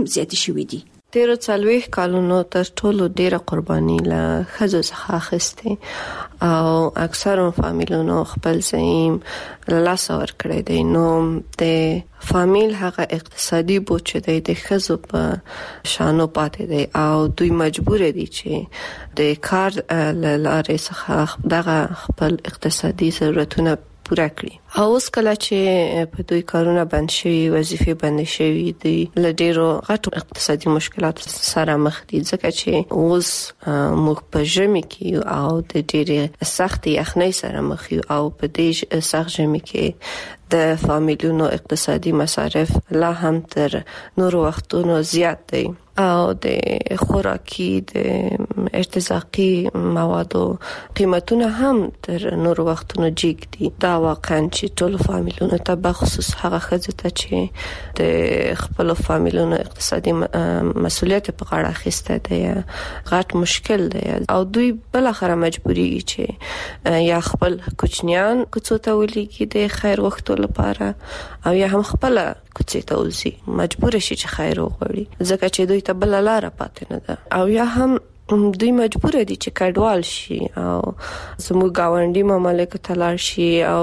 زیاتې شوې دي. تیرو 40 کالونو تر ټولو ډیره قرباني له ښځو څخه اخیستې او اکثرو فامیلونو خپل زعیم له لاسه ورکړی دی. نو د فامیل هغه اقتصادي بوج دی د ښځو په شانو پاتې دی او دوی مجبور دي چې د کار له لارې څخه دغه خپل اقتصادي ضرورتونه پوره کړي. او اوس کله چې په دوی کارونه بند شوي، وظیفې بند شوي دي، له ډیرو غټو اقتصادي مشکلات سره مخ دي، ځکه چې اوس موږ په ژمي کې او د ډیرې سختې یخنۍ سره مخ یو او په دې سخت ژمي کې د فامیلونو اقتصادي مصارف لا هم تر نورو وختونو زیات دي او د خوراکي د ارتزاقي موادو قیمتونه هم تر نورو وختونو جګ دي. دا واقعا چې ټول فامیلونو ته بخصوص هغه ښځې ته چې د خپل فامیلونو اقتصادي مسؤلیت په غاړه اخیسته دی غټ مشکل دی او دوی بل اخره مجبوري چې یا خپل کوچنیان کوڅو ته ولېږي د خیر غوښتلو لپاره او یا هم خپل کوڅې ته وځي، مجبور شي چې خیر وغواړي ځکه چې دوی ته بل لار پاتې نه ده، او یا هم دوی مجبور دي چې کډوال شي او زموږ گاونډي مملکت ته لاړ شي او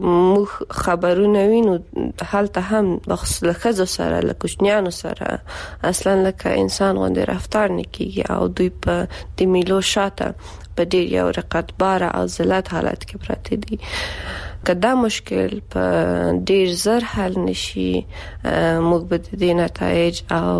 موږ خبرونه وینو حالته هم بخصوص لخذ سره لکوشنیانو سره اصلا لکه انسان غوندې رفتار نه کیږي او دوی په د میلو شاته په ډیر یو رقتبار او ذلت حالت کې پراته دي. کدا مشکل په ډیر زر حل نشي، موږ به د نتایج او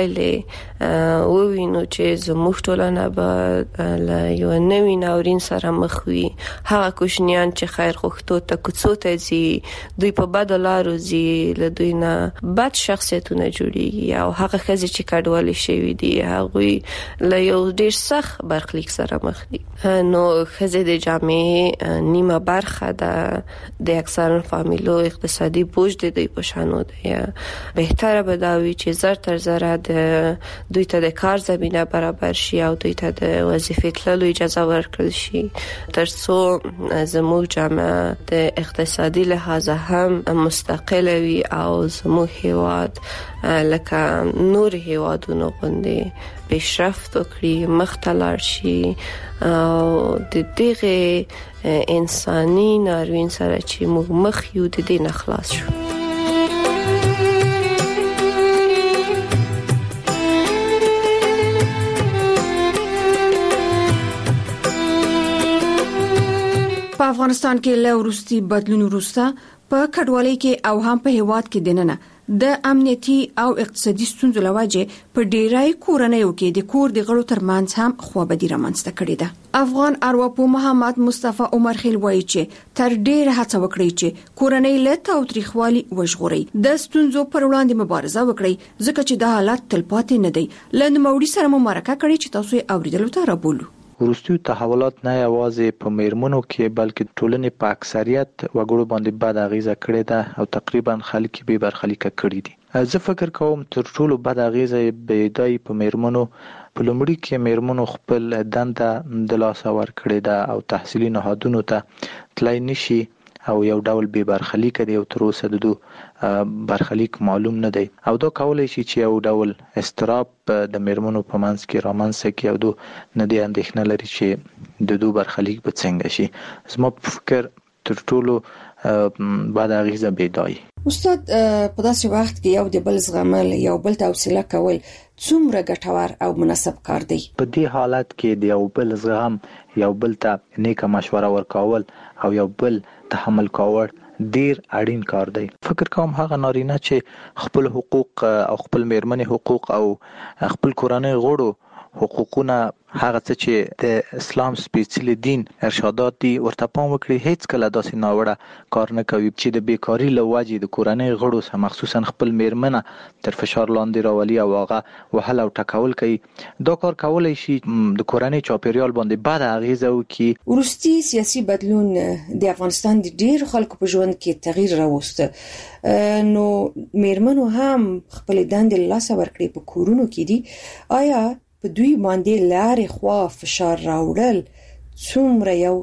پایلې ووینو چې زموږ ټولنه به له یو نوي ناورین سره مخ وي. هغه کوشنیان چې خیر غوښتو ته کوڅو ته ځي، دوی په بد لارو ځي، له دوی نه بد شخصیتونه جوړیږي او هغه ښځې چې کډوالې شوي دي هغوی له یو ډیر سخت برخلیک سره مخ دي. نو ښځې د جامعې نیمه برخه ده، د اکثر فامیلو اقتصادي بوج د دوی په شانو دی. بهتره به دا وي چې زر تر زره د دوی ته د کار زمينه برابر شي او دوی ته د وظیفې تللو اجازه ورکړل شي ترڅو زموږ جامعه د اقتصادي لحاظ هم مستقله وي او زموږ هیواد لکه نور هیوادونو غوندې پیشرفت وکړي، مخ ته لاړ شي او د دغه انساني ناورین سره چې موږ مخ یو د دې نه خلاص شو. په افغانستان کې له وروستي بدلون وروسته په کډوالۍ کې او هم په هیواد کې دننه د امنیتي او اقتصادي ستونزو لوجه په ډیری کورنیو کې د کور د غړو ترمنځ هم خوابدي رامنځته کړې ده. افغان ارواپوه محمد مصطفی عمر خیل وایي چې تر ډیره هڅه وکړي چې کورنۍ له تاوتریخوالي وژغوري، د ستونزو پر وړاندې مبارزه وکړي ځکه چې د حالت تلپاتې نه دی. له نوموړي سره مو مرکه کړې چې تاسو یې اوریدلو ته رابولو. وروستي تحولات نه یوازې په میرمنو کې بلکې ټولنې په اکثریت وګړو باندې بد اغیزه کړې ده او تقریبا خلک به برخلیک کړي دي. زه فکر کوم تر ټولو بد اغیزه به دای په میرمنو په لومړي کې میرمنو خپل دنده د لاس ور کړې ده او تحصیلي نهادونو ته تلای نشي او یو ډول به برخلیک دی او تر اوسه د برخلیک معلوم نه دی او دا کولای شي چې یو ډول استراب د میرمنو په منځ کې رامنځته کړي او د ندی اندېښنه لري چې د دوه برخلیک به څنګه شي. زما په فکر تر ټولو بعد اغیزه بيدای. استاد په داسې وخت کې یو د بل زغمل، یو بل ته حوصله کول څومره ګټور او مناسب کار دی؟ په دې حالت کې د یو بل زغم، یو بل ته نیکه مشوره ورکول او یو بل تحمل کول ډیر اړین کار دی. فکر کوم هغه نارینه چې خپل حقوق او خپل میرمنې حقوق او خپل کورنۍ غړو حقوقونه هغه څه چې د اسلام سپیڅلی دین ارشادات دي ورته پام وکړي، هیڅ کله داسې ناوړه کار نه کوي چې د بیکاری له وجې د کورنۍ غړو سره مخصوصا خپل میرمنه تر فشار لاندې راولي او هغه وهل او ټکول کوي. دا کار کولای شي د کورنۍ چاپیریال باندې بد اغیزه وکړي. وروستي سیاسي بدلون د افغانستان د ډیر خلکو په ژوند کې تغییر راوسته، نو میرمنو هم خپل دندې له لاسه ورکړي په کورونو کې دي. آیا په دوی باندې لارې خوا فشار راوړل څومره یو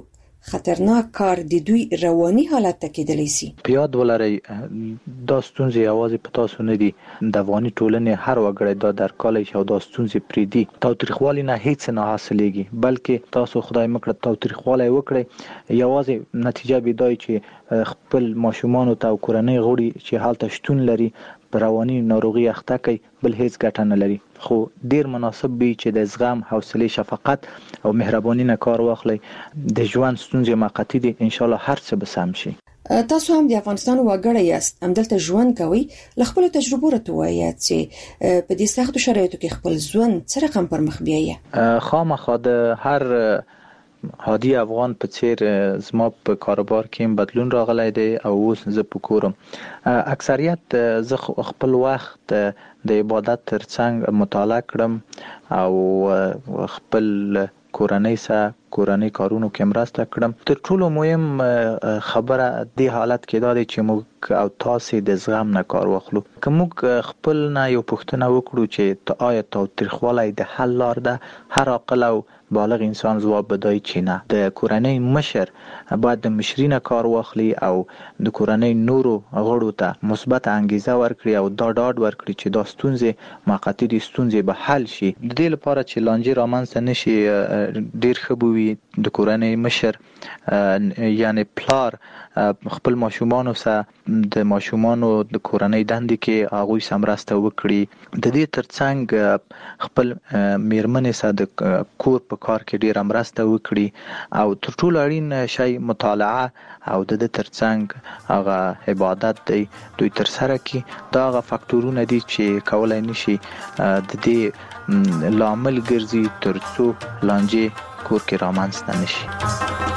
خطرناک کار د دوی رواني حالت ته کېدلی شي. په یاد ولرئ دا ستونزې یوازې په تاسو نه دي، د افغاني ټولنې هر وګړی دا درک کولی شي او دا ستونزې پریدي. تاوتریخوالي نه هیڅ نه حاصلېږي، بلکې تاسو خدای مکړه تاوتریخوالی وکړئ، یوازې نتیجه به دا چې خپل ماشومان او کورنۍ غړي چې حالت شتون لري په رواني ناروغي اخته کوي، بل هیڅ ګټه نه لري. خو ډیر مناسب وي چې د زغم، حوصله، شفقت او مهرباني نه کار واخلئ. د ژوند ستونزې موقتی دي، ان شاء الله هر څه به سم شي. تاسو هم د افغانستان وګړی یاست، همدلته ژوند کوئ. له خپل تجربو راته وایاست چې په دې سختو شرایطو کې خپل ژوند څه رقم پر مخ بیایي. خامخا د هر هادي افغان په څیر زما په کاروبار کې بدلون راغلی دی او اوس زه په کورم. اکثریت زه خپل وخت د عبادت ترڅنګ مطالعه کړم او خپل کورنۍ کارونو کې مرسته کړم. تر ټولو مهم خبره د حالت کې دا دی چې موږ او تاسو د زغم نه کار واخلو. که موږ خپل نه یو پوښتنه وکړو چې آیا تاوتریخوالی د حل لار ده، هر عاقل او بالغ انسان ځواب بدای چې نه. د کورنۍ مشر باید د مشري نه کار واخلي او د کورنۍ نورو غړو ته مثبت انګیزه ورکړي او دا ډاډ ورکړي چې دا ستونزې موقتی دي، ستونزې به حل شي. د دې لپاره چې لانجې رامنځته نشي، ډیر ښه به وي د کورنۍ مشر یعنی پلار خپل ماشومانو سره د ماشومانو د کورنۍ دندې کې هغوی سره مرسته وکړي. د دې ترڅنګ خپل میرمنې سره د کور په کار کې ډیر مرسته وکړي او تر ټولو اړین شی مطالعه او د ترڅنګ هغه عبادت دی دوی تر سره کی. دا هغه فاکتورونه دي چې کولای نشي د دې لامل ګرځي ترڅو لانجې کور کې رامنځته نشي.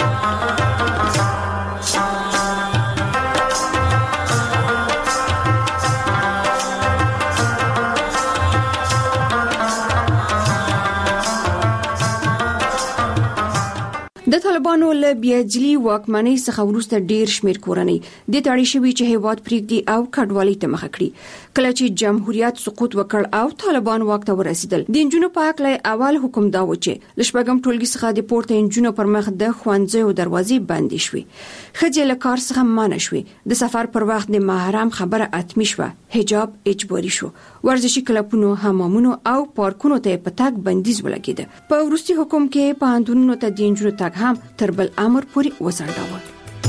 د طالبانو له بیاجلي واکمنۍ څخه وروسته ډیر شمیر کورنۍ د تاړي شوی چې هیواد پریږدي او کډوالۍ ته مخه کړي. کله چې جمهوریت سقوط وکړ او طالبان واک ته ورسېدل، د انجونو په حق اول حکم دا و چې لشبګم ټولګي څخه د پورته انجونو پر مخ د ښوونځیو دروازې بندې شوې، ښځې له کار څخه منع شوې، د سفر پر وخت د محرم خبره اتمی شوه، حجاب اجباري شو، ورزشي کلبونو، حمامونو او پارکونو ته په تګ بندیز ولګېد. په وروستي حکم کې پوهنتونونو ته د انجونو تګ هم تر بل امر پورې وځنډاوه.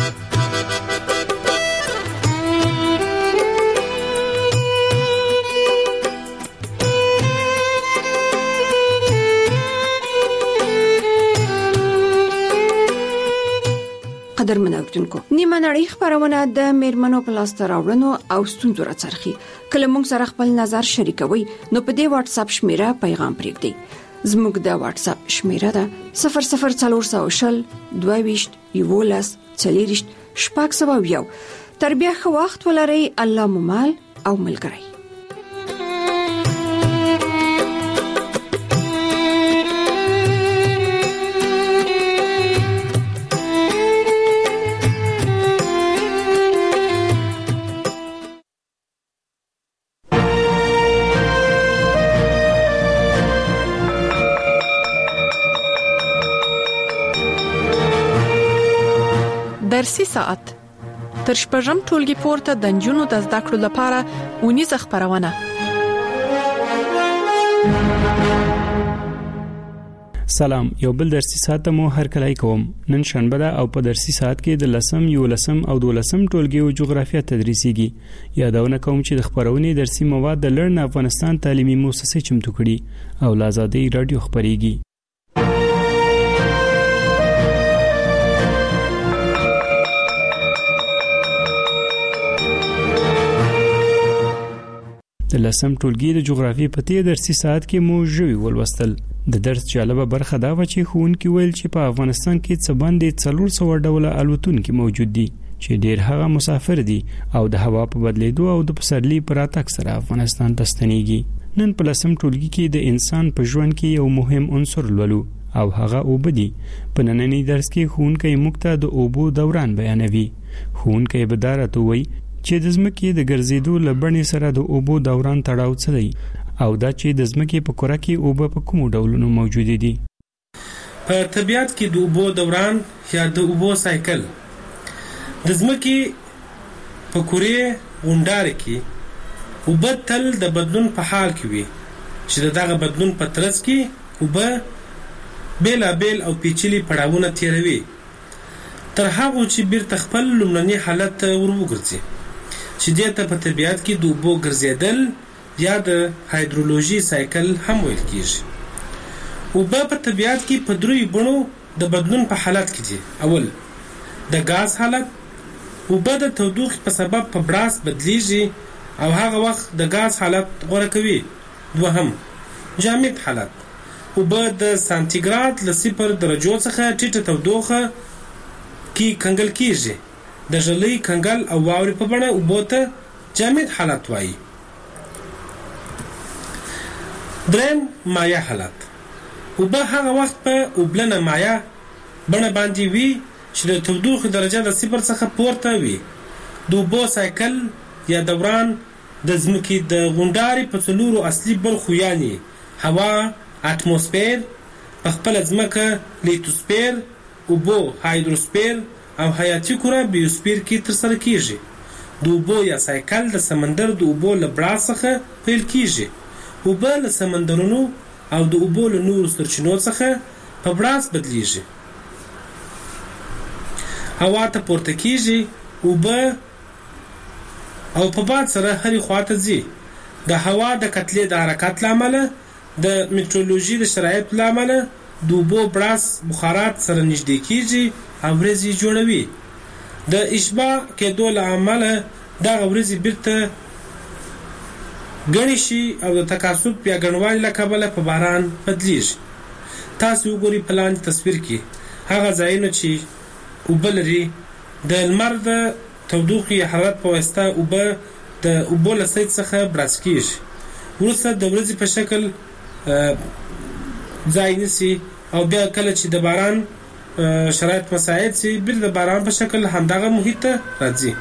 قدرمن اوریدونکو، نیمه نړۍ خبرونه د میرمنو په لاس راوړنو او ستونزو راڅرخي. کله موږ سره خپل نظر شریکوي نو په دې واتس اپ شمیره پیغام پرېږدئ. زموږ د واتس اپ شمیره ده 00400 22 11 40 شپږ. تر بیا ښه وخت ولرئ. الله مو مال او ملګری. درسي ساعت تر شپږم ټولګي پورته د انجونو د زده کړو لپاره ونیزه خبرونه. سلام، یو بل درسي ساعت مو هر کله کوم. نن شنبه ده او په درسي ساعت کې د 10 11 او 12 ټولګي او جغرافیه تدریسيږي. یادونه کوم چې د خبرونې درسي مواد د لرن افغانستان تعلیمي مؤسسه چمتو کړي او لازادي رادیو خبريږي. د 10 ټولګي د جغرافیې په تیر درسي ساعت کې مو ژوي ولوستل. د درس جالبه برخه دا و چې ښوونکي ویل چې په افغانستان کې څه باندې 400 ډوله الوتونکي موجود دي چې ډیر هغه مسافر دي او د هوا په بدلیدو او د پسرلي پر راتګ سره افغانستان ته ستنېږي. نن په 10 ټولګي کې د انسان په ژوند کې یو مهم عنصر لولو او هغه اوبه دي. په نننی درس کې ښوونکی موږ ته د اوبو دوران بیانوي. ښوونکی به دا راته وایي چې د ځمکې د ګرځېدو لبنې سره د اوبو دوران تړاو څه دی او دا چې د ځمکې په کره کې اوبه په کومو ډولونو موجود دي. په طبیعت کې د اوبو دوران یا د اوبو سایکل د ځمکې په کورې غونډارې کې اوبه تل د بدلون په حال کې وي چې دغه بدلون په ترڅ کې اوبه بیلابیل او پیچلي پړاوونه تیروي تر هغه چې بیرته خپل لومړني حالت ته وګرځي چې دې ته په طبیعت کې د اوبو ګرځېدل یا د هایدرولوژي سایکل هم ویل کېږي. اوبه په طبیعت کې په دریو بڼو د بدلون په حالت کې دي. اول د غاز حالت، اوبه د تودوخې په سبب په براس بدلیږي او هغه وخت د غاز حالت غوره کوي. دوهم جامد حالت، اوبه د سانتیګراد له 0 درجو څخه ټیټه تودوخه کې کنګل کېږي. د ژلۍ کنګل او واورې په بڼه اوبو ته جامد حالت وایي. دریم مایع حالت، اوبه هغه وخت په اوبلنه مایع بڼه باندې وي چې د تودوخې درجه د 0 څخه پورته وي. د اوبو سایکل یا دوران د ځمکې د غونډارې په 4 اصلي برخو یعنې هوا، اتموسفیر، په خپله ځمکه لیتوسفیر، اوبو هایدروسفیر او حیاتي کره بیوسفیر کې ترسره کیږي. د اوبو یا سایکل د سمندر د اوبو له براس څخه پیل کیږي. اوبه له سمندرونو او د اوبو له نورو سرچینو څخه په براس بدلیږي، هوا ته پورته کیږي، اوبه او په باد سره هرې خواته ځي. د هوا د کتلې د حرکت له امله، د میټرولوژي د شرایطو له امله د اوبو براس بخارات سره نږدې کیږي او ورېځې جوړوي. د اشباع کېدو له امله دغه ورېځې بیرته ګڼې شي او د تکاثف یا ګڼوالي له کبله په باران بدلیږي. تاسو وګورئ په لاندې تصویر کې هغه ځایونه چې اوبه لري. د لمر د تودوخې یا حرارت په واسطه اوبه د اوبو له سید څخه براس کیږي، وروسته د ورځې په شکل ځای نیسي او بیا کله چې د باران شرایط مساعد سي بیا د باران په شکل همدغه محیط ته راځي.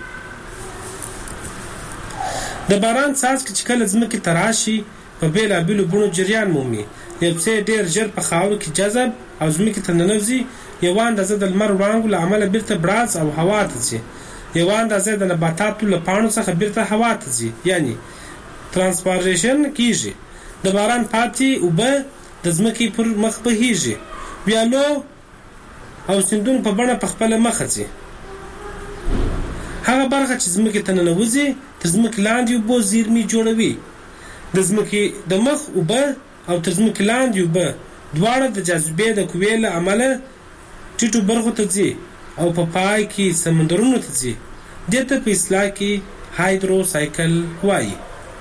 د باران څاڅکي چې کله ځمکې ته راشي په بېلابېلو بڼو جریان مومي. یو څه ډېر ژر په خاورو کې جذب او ځمکې ته ننوځي. یوه اندازه د لمر وړانګو له امله بیرته براس او هوا ته ځي. یوه اندازه د نباتاتو له پاڼو څخه بیرته هوا ته ځي، یعنی ترانسپاریشن کیږي. د باران پاتې اوبه د ځمکې پر مخ بهیږي، ویالو او سیندونو په بڼه په خپله مخه ځي. هغه برخه چې ځمکې ته ننوځي تر ځمکې لاندې اوبو زیرمې جوړوي. د ځمکې د مخ اوبه او تر ځمکې لاندې اوبه دواړه د جاذبې د قوې له امله ټیټو برخو ته ځي او په پای کې سمندرونو ته ځي. دې ته په اصطلاح کې هایدرو سایکل وایي.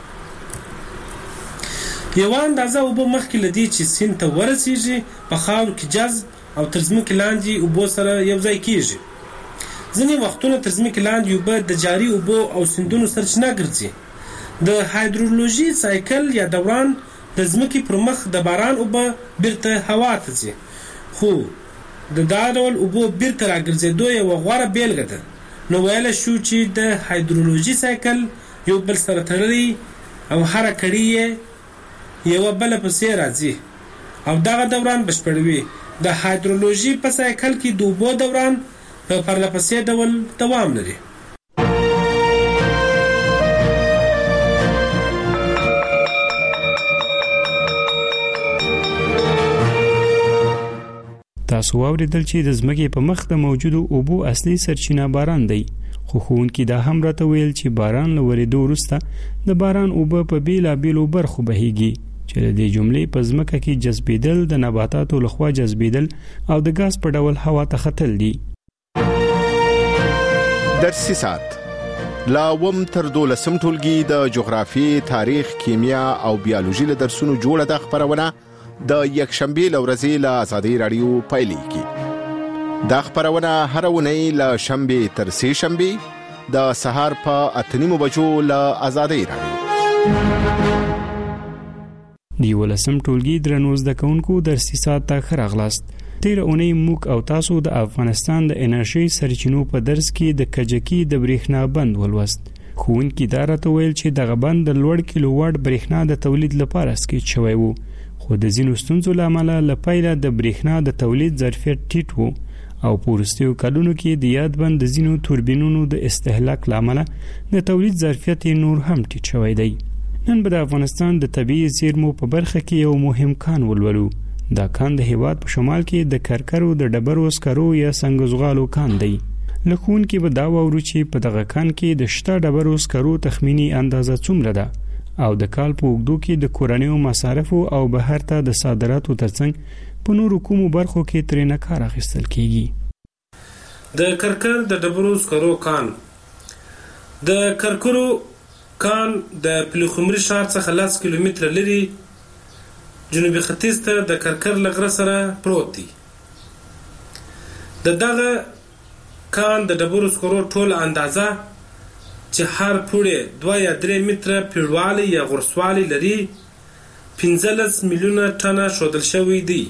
یوه اندازه اوبه مخکې له دې چې سیند ته ورسیږي په خاورو کې جذب او تر ځمکې لاندې اوبو سره یو ځای کیږي. ځینې وختونه تر ځمکې لاندې اوبه د جاري اوبو او سیندونو سرچینه ګرځي. د هایدرولوژي سایکل یا دوران د ځمکې پر مخ د باران اوبه بیرته هوا ته ځي، خو د دا ډول اوبو بیرته راګرځېدو یوه غوره بیلګه ده. نو ویلی شو چې د هایدرولوژي سایکل یو بل سره تړلی او هره کړۍ یې یوه بله پسې راځي او دغه دوران بشپړوي. د هایدرولوژي په سایکل کې د اوبو دوران په پرلهپسې ډول دوام لري. تاسو واوریدل چې د ځمکې په مخ د موجودو اوبو اصلي سرچینه باران دی، خو ښوونکي دا هم راته ویل چې باران له ورېدو وروسته د باران اوبه په بېلابېلو برخو بهیږي چې د دې جملې په ځمکه کې جذبېدل، د نباتاتو لخوا جذبېدل او د ګاز په ډول هوا ته ختل دي. درسي ساعت لا وم تر 12 ټولګي د جغرافي، تاریخ، کیمیا او بیولوژي له درسونو جوړه د خبرونه د یکشنبه لورځي له آزادۍ رادیو پایلیږي. دا خبرونه هر ونی له شنبه تر سه شنبه د سهار په 8:30 بجو له آزادۍ رادیو. دی ولسم ټولګي درنوز د کونکو درسي ساعت ته خراغلاست. تیر اونۍ موږ او تاسو د افغانستان د انرژي سرچینو په درس کې د کجکی د بریښنا بند ولوست. ښوونکي دا راته ویل چې دغه بند د لوړ کیلو واټ برېښنا د تولید لپاره سکیچ شوی و، خو د ځینو ستونزو له امله له پیله د برېښنا د تولید ظرفیت ټیټ و او په وروستیو کلونو کې د یاد بند د ځینو توربینونو د استهلاک له امله د تولید ظرفیت نور هم ټیټ شوی دی. نن به د افغانستان د طبیعي زیرمو په برخه کې یو مهم کان ولولو. دا کان د هیواد په شمال کې د کرکرو د ډبرو سکرو یا سنگزغالو کان دی. لکون کې به دا وورو چې په دغه کان کې د شته ډبرو سکرو تخمینی اندازه څومره ده او د کال په اوږدو کې د کورنیو مصارفو او بهر ته د صادراتو ترڅنګ په نورو کومو برخو کې ترې نه کار اخیستل کیږي. د کرکر د ډبرو سکرو کان د کرکرو کان د پلخمري ښار څخه 10 کیلومتره لري جنوبي ختیځ ته د کرکر لغره سره پروت دی. دغه کان د ډبرو سکرو ټول اندازه چې هر پوړی 2 یا 3 متره پیړوالی یا غرسوالی لري 15 میلیونه ټنه شودل شوی دی.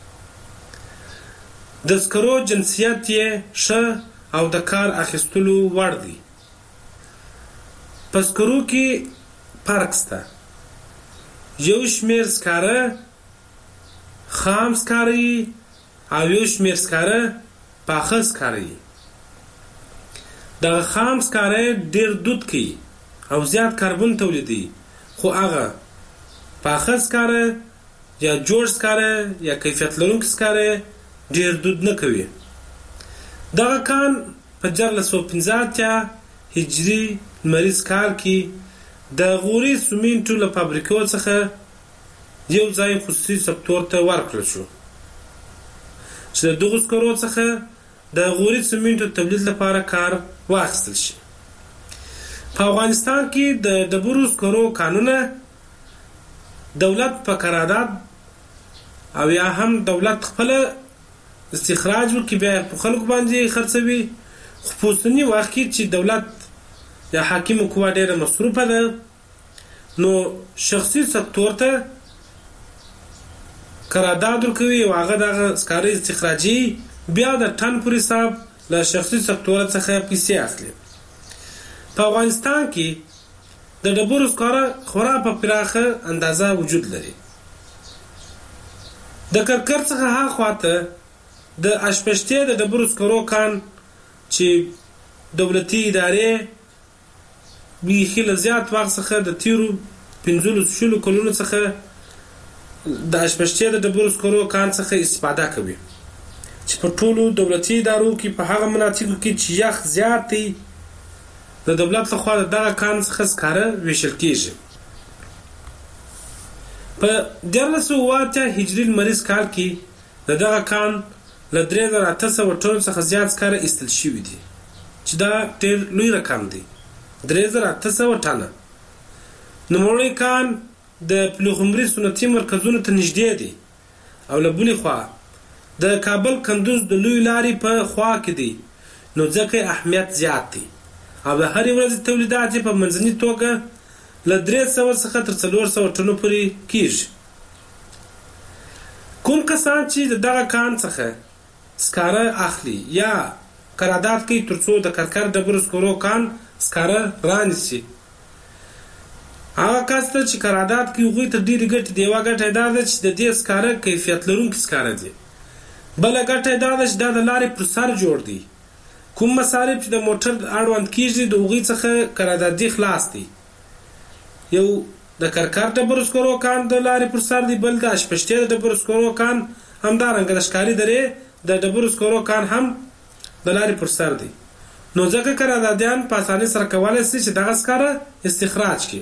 د سکرو جنسیت یې ښه او د کار اخیستلو وړ دی. په سکرو کې فرق شته. یو شمېر سکاره خام سکاره او یو شمېر سکاره پاخه سکاره. دغه خام سکاره ډېر دود کوي او زیات کاربن تولیدوي، خو هغه پاخه سکاره یا جوړ سکاره یا کیفیت لرونکي سکاره ډېر دود نه کوي. دغه کان په 1415 هجري لمریز کال کې د غوري سمنټو له فابریکو څخه یو ځای خصوصي سکتور ته ورکړل شو چې د دغو سکرو څخه د غوري سمنټو تولید لپاره کار واخیستل شي. په افغانستان کې د ډبرو سکرو کانونه دولت په قرارداد او یا هم دولت خپل استخراج وکړي بیا په خلکو باندې خرڅوي، خو په اوسني وخت کې چې دولت یا حاکم قوه ډېره مصروفه ده نو شخصي سکتور ته قرارداد ورکوي او هغه دغه سکاره استخراجي بیا د ټن پر حساب له شخصي سکتور څخه پیسې اخلي. په افغانستان کې د ډبرو سکاره خورا په پراخه اندازه وجود لري. د کرکر څخه هاخواته د اشپشتي د ډبرو سکرو کان چې دولتي ادارې بیخي له زیات وخت څخه د تیرو 15 کلونو څخه د اشپشتي د ډبرو سکرو کان څخه استفاده کوي چې په ټولو دولتي ادارو کې په هغه مناطقو کې چې یخ زیات دی د دولت لخوا دغه کان څخه سکاره ویشل کیږي. په 1408 هجري لمریز کال کې دغه کان له 3800 ټنو څخه زیات سکاره ایستل شوي دي چې دا ډېر لوی رقم دی. 3800 ټنه. نوموړی کان د پلخمري صنعتي مرکزونو ته نږدې دی او له بلې خوا د کابل کندوز د لوی لارې په خوا کې دی، نو ځکه اهمیت زیات دی او د هرې ورځې تولیدات په منځني توګه له 300 څخه تر 400 ټنو پورې کیږي. کوم کسان چې دغه کان څخه سکاره اخلي یا قرارداد کوي ترڅو د کرکر ډبرو سکرو کان سکاره رانیسي، هغه کس ته چې قرارداد کوي هغوی ته ډېرې ګټې دی. یوه ګټه یې دا ده چې د دې سکاره کیفیت لرونکي سکاره دي. بله ګټه یې دا ده چې دا د لارې پر سر جوړ دی. کوم مصارف چې د موټر اړوند کیږي د هغوی څخه قراردادي خلاص دی. یو د کرکر ډبرو سکرو کان د لارې پر سر دی، بل د اشپشتي د ډبرو سکرو کان همدارنګه د ښکاري درې د ډبرو سکرو کان هم د لارې پر سر دی. نو ځکه قراردادیان په اسانۍ سره کولی شي چې دغه سکاره استخراج کړي.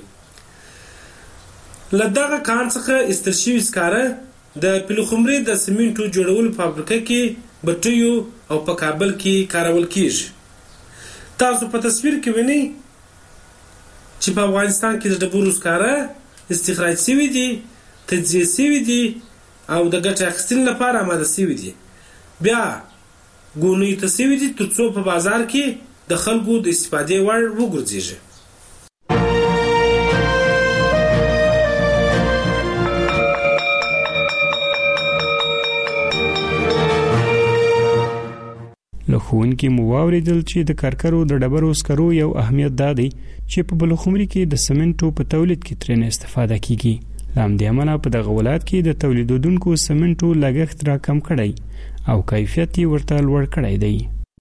له دغه کان څخه ایستل شوي سکاره د پلخمري د سمنټو جوړولو فابریکه کې بټیو او په کابل کې کارول کیږي. تاسو په تصویر کې وینئ چې په افغانستان کې د ډبرو سکاره استخراج شوي دي، تجزیه شوي دي او د ګټې اخیستنې لپاره آماده شوي دي، بیا ګونیو ته شوي دي ترڅو په بازار کې د خلکو د استفادې وړ وګرځېږي. له ښوونکي مو واوریدل چې د کارکرو د ډبرو سکرو یو اهمیت دا دی چې په بلخمري کې د سمنټو په تولید کې ترې استفاده کیږي. لامدې عمله په دغه ولایت کې د تولیدونکو سمنټو لګښت را کم کړی او کیفیت یې ورته لوړ کړی دی.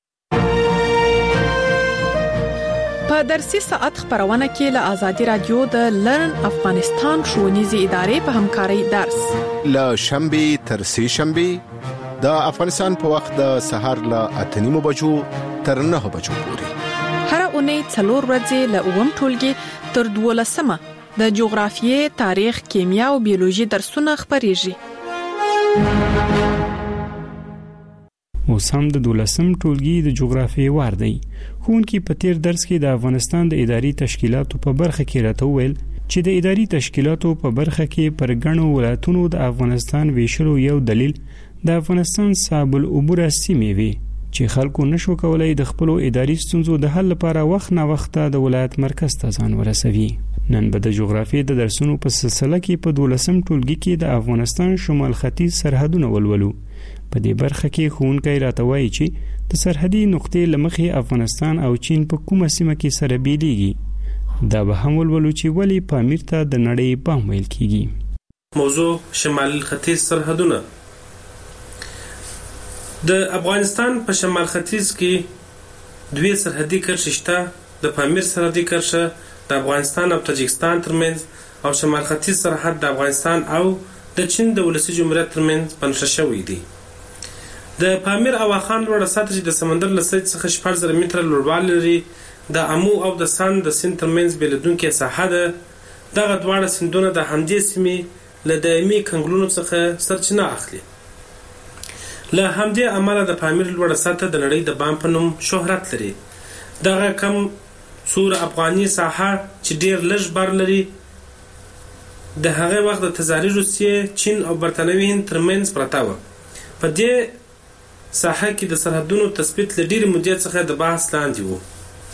په درسي ساعت خبرونه کې له آزادي رادیو د لرن افغانستان ښوونیزې ادارې په همکارۍ درس له شنبه تر سه شنبه د افغانستان په وخت د سهار له 8:30 بجو تر 9 بجو پورې هر اونۍ 4 ورځې له اوم ټولګي تر 12مه د جغرافیې، تاریخ، کیمیا او بیولوژي درسونه خبريږي. اوس هم د 12م ټولګي د جغرافیې وار دی. ښوونکي په تیر درس کې د افغانستان د اداري تشکیلاتو په برخه کې راته وویل چې د اداري تشکیلاتو په برخه کې پر ګڼو ولایتونو د افغانستان ویشلو یو دلیل د افغانستان صعب العبور سیمې وي چې خلکو نشو کولای د خپل اداري ستونزو د حل لپاره وخت نه وخت د ولایت مرکز ته ځان ورسوي. نن به د جغرافیې د درسونو په سلسله کې په 12م ټولګي کې د افغانستان شمال ختیځ سرحدونه ولولو. په دې برخه کې ښوونکی راته وایي چې د سرحدي نقطې لمخې افغانستان او چین په کومه سیمه کې سره بیلیږي. دا به هم ولولو چې ولی پامیر ته د نړۍ بام ویل کیږي. موضوع شمال ختیځ سرحدونه. د افغانستان په شمال ختیځ کې دوه سرحدي کرښې شته، د پامیر سرحدي کرښه د افغانستان او تاجکستان ترمنځ او شمال ختیځ سرحد د افغانستان او د چین د ولسي جمهوریت ترمنځ بنسټ شوی دی. د پامیر او اخان لوړه سطح چې د سمندر له سطحې څخه 4000 متره لوړوالی لري، د امو او د سان د سیند ترمنځ بیلېدونکې ساحه ده. دغه دواړه سیندونه د همدې سیمې له دایمي کنګلونو څخه سرچینه اخلي. له همدې امله د پامیر لوړه سطح د نړۍ د بام په نوم شهرت لري. دغه کم سور افغاني ساحه چې ډیر لږ بر لري د هغه وخت د تزاري روسیې، چین او برتانوي هند ترمنځ پرته وه. په دې ساحه کې د سرحدونو تثبیت له ډېرې مودې څخه د بحث لاندې وو.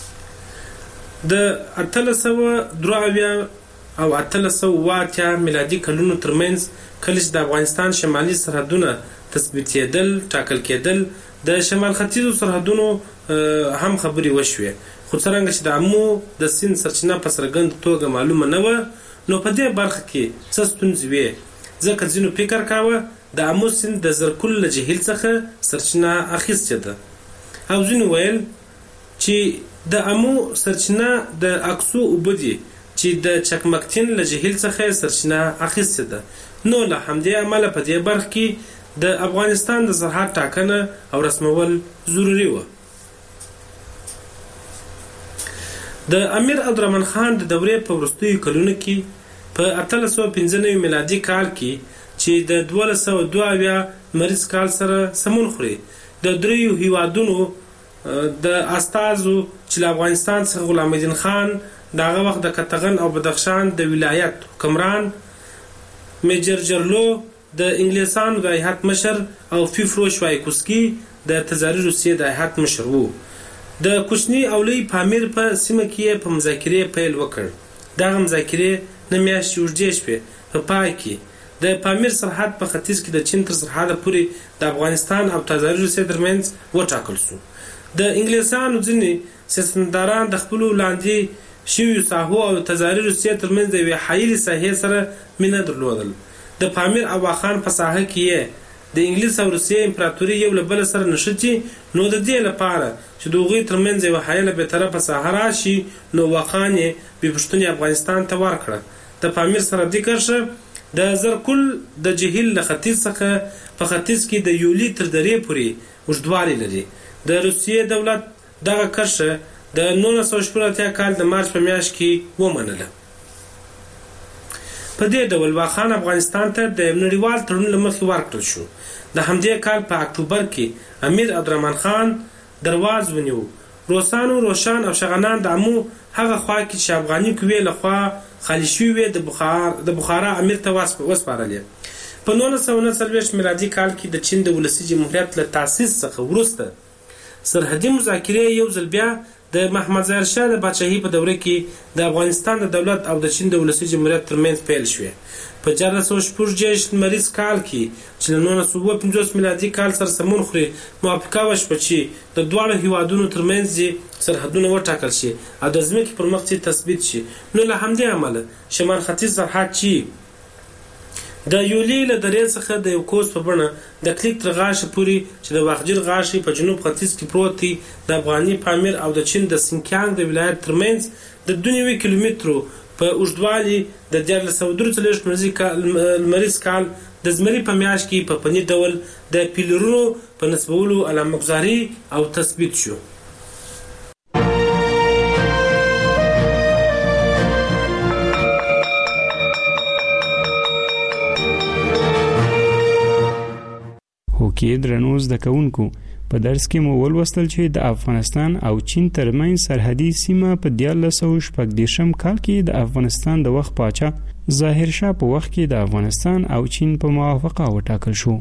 د 1883 او 1880 میلادي کلونو ترمنځ کله چې د افغانستان شمالي سرحدونه تثبیتېدل ټاکل کېدل، د شمال ختیځو سرحدونو هم خبرې وشوې، خو څرنګه چې د امو د سیند سرچینه په څرګنده توګه معلومه نه وه، نو په دې برخه کې څه ستونزې وې. ځکه ځینو فکر کاوه د امو سیند د زرکل له جهیل څخه سرچینه اخیستې ده، او ځینو ویل چې د امو سرچینه د اکسو اوبه دي چې د چکمکتین له جهیل څخه سرچینه اخیستې ده. نو له همدې امله په دې برخه کې د افغانستان د سرحد ټاکنه او رسمول ضروري وه. د امیر عبدالرحمن خان د دورې په وروستیو کلونو کې په 1895 میلادي کال کې چې د 1202 مریض کال سره سمون خوري، د دریو هیوادونو د استازو چې له افغانستان څخه غلام الدین خان د هغه وخت د کتغن او بدخشان د ولایت حکمران، میجر جرلو د انګلیسانو د هیات مشر او فیفروش وایکوسکي د تزاري روسیې د هیات مشر وو. د کوچني او لوی پامیر په سیمه کې په مذاکرې پیل وکړ. دغه مذاکرې نه میاشتې اوږدې شوې. په پای کې د پامیر سرحد په ختیځ کې د چین تر سرحده پورې د افغانستان او تزاري روسیې ترمنځ وټاکل شو. د انګلیسانو ځینې سیاستمداران د خپلو لاندې شویو ساحو او تزاري روسیې ترمنځ د یوې حایلې ساحې سره مینه درلودل. د پامیر او اخان په ساحه کې د انګلیس او روسیې امپراتوري یو له بل سره نښتي، نو د دې لپاره چې د هغوی ترمنځ یوه حایله بېطرفه ساحه راشي، نو واخان یې بې پوښتنې افغانستان ته ورکړه. د پامیر سرحدي کرښه د زرکل د جهیل له ختیځ څخه په ختیځ کې د یولي تر درې پورې اوږدوالی لري. د روسیې دولت دغه کرښه د 1980 کال د مارچ په میاشت کې ومنله. په دې ډول واخان افغانستان ته د نړیوال تړون له مخې ورکړل شو. د همدې کال په اکتوبر کې امیر عبدالرحمن خان درواز ونیو. روسانو، روشان او شغنان د امو هغه خوا کې چې افغاني قوې له خوا خالي شوې د بخارا امیر ته وسپارلې. په 1949 میلادي کال کې د چین د ولسي جمهوریت له تاسیس څخه وروسته سرحدي مذاکرې یو ځل بیا د محمد ظاهر شاه د پاچاهۍ په دوره کې د افغانستان د دولت او د چین د ولسي جمهوریت ترمنځ پیل شوې. په 1446 لمریز کال کې چې له 1950 میلادي کال سره سمون خوري موافقه وشوه چې د دواړو هیوادونو ترمنځ سرحدونه وټاکل شي او د ځمکې پر مخ تثبیت شي. نو له همدې امله شمال ختیځ سرحد چې د یولي له درې څخه د یو کوس په بڼه د کلیک تر غاښه پورې چې د واخجل غاښې په جنوب ختیځ کې پروت دی د افغاني پامیر او د چین د سینکیانګ د ولایت ترمنځ د 2 کیلومترو په اوږدوالي د 1443 لمریز کال د زمري په میاشت کې په فني ډول د پیلرونو په نصبولو علامه‌ګذاري او تثبیت شو. هوکې درنو زده کوونکو په درس کې مو ولوستل چې د افغانستان او چین ترمنځ سرحدي سیمه په 1914 کال کې د افغانستان د وخت پاچا ظاهر شاه په وخت کې د افغانستان او چین په موافقه وټاکل شو.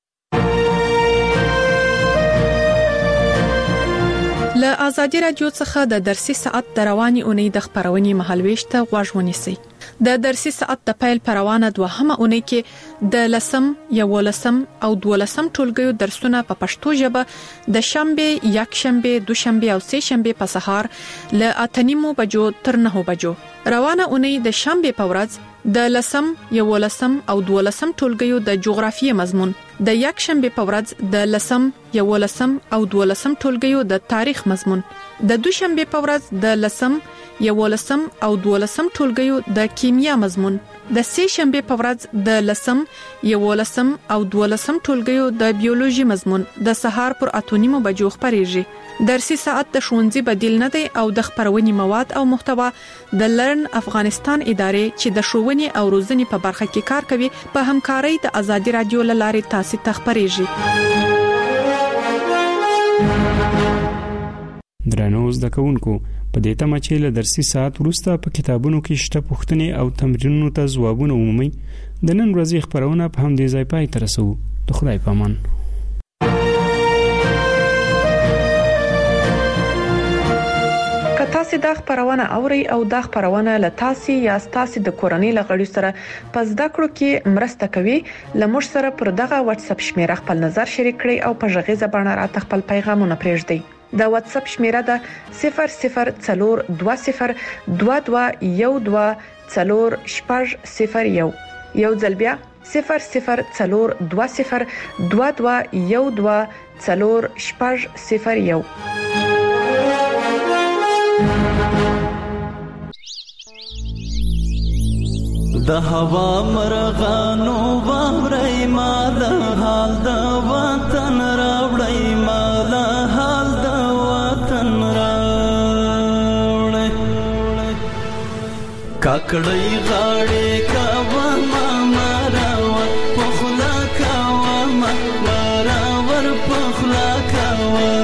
له آزادي رادیو څخه د درسي ساعت د رواني اونۍ د خبرونې مهالويش ته غوږ ونیسئ. د درسي ساعت د پیل پروانه دوهمه اونۍ کې د لسم، یولسم او دولسم ټولګیو درسونه په پښتو ژبه د شنبه، یکشنبه، دوشنبه او سه شنبه په سهار له 8:30 بجو تر 9 بجو. روانه اونۍ د شنبه په ورځ د لسم، یولسم او دولسم ټولګیو د جغرافیې مضمون، د یکشنبه په ورځ د لسم، یولسم او دولسم ټولګیو د تاریخ مضمون، د دوشنبه په ورځ د لسم، یولسم او دولسم ټولګیو د کیمیا مضمون، د سه شنبه په ورځ د لسم، یولسم او دولسم ټولګیو د بیولوژي مضمون د سهار پر 8:30 بجو خبريږي. درسي ساعت د ښوونځي بدیل نه دی او د خبرونې مواد او محتوا د لرن افغانستان ادارې چې د ښوونې او روزنې په برخه کې کار کوي په همکارۍ د آزادي رادیو لارې تاسو ته خبريږي. درنو زده کوونکو په دې تمه چې له درسي ساعت وروسته په کتابونو کې شته پوښتنې او تمرینونو ته ځوابونه ومومئ. د نن ورځې خبرونه په همدې ځای پای ته رسوو. د خدای په امان. که تاسو د خبرونه اوري او د خبرونه له تاسو یا تاسو د کورنۍ لغړی سره په زده کړو کې مرسته کوي، لمر سره پر دغه واتس اپ شمیره خپل نظر شریک کړئ او په ژغې زبانه را خپل پیغامونه پرېږدئ. د واتس اپ شمیره ده 004212124001. یو ځل بیا 004212124001. د هوا مرغانو وړي ما د حال د وطن راوړي ما د حال د وطن راوړي کاکړی غاړي کاوه ما مراور پخلا کاوه ما مراور پخلا کاوه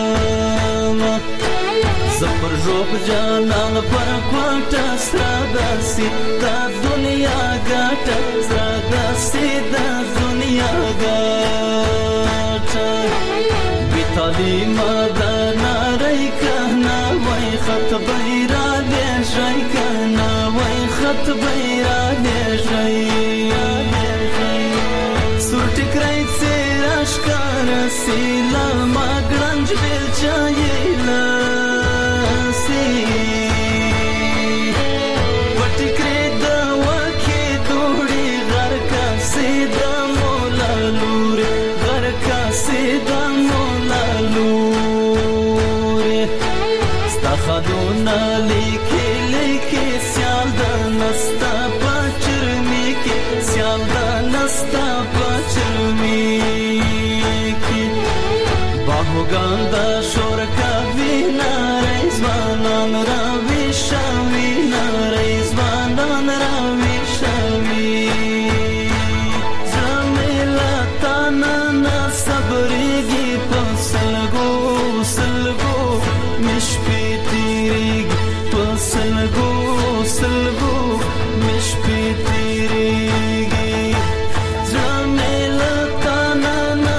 زپر روب جانان پر کوټه ساداسي دا دنیا ګټه ساداسي دا دنیا ګټه بیتالي ماده ناري کنا وای خط بیره دې شي کنا وای خط بیره دې شي سورټ کرای سراش کار سیلا ما ګرنج بل چایلا خدونا لیکي لیکي سیال د نستا پچرمی کې سیال د نستا پچرمی کې باهوګان د شور کا وینا رضوانان را وشاوی نا رضوانان را وشاوی زمیلا تانا صبرېږي په سلګو سلګو مشپې سلګو سلګو مشپې تیریږي زمیلا تانا نه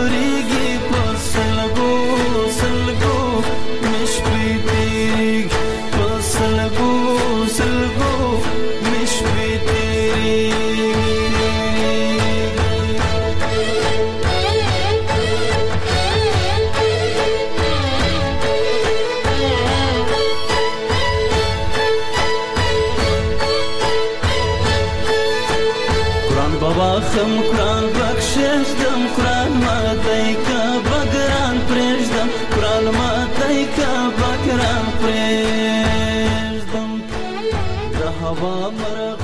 صبرېږي په سلګو سلګو مشپې تیریږي قرآن بابا خم قرآن بکششدم قرآن ما دیکا بگران پریشدم قرآن ما دیکا بگران پریشدم ده هوا مرغ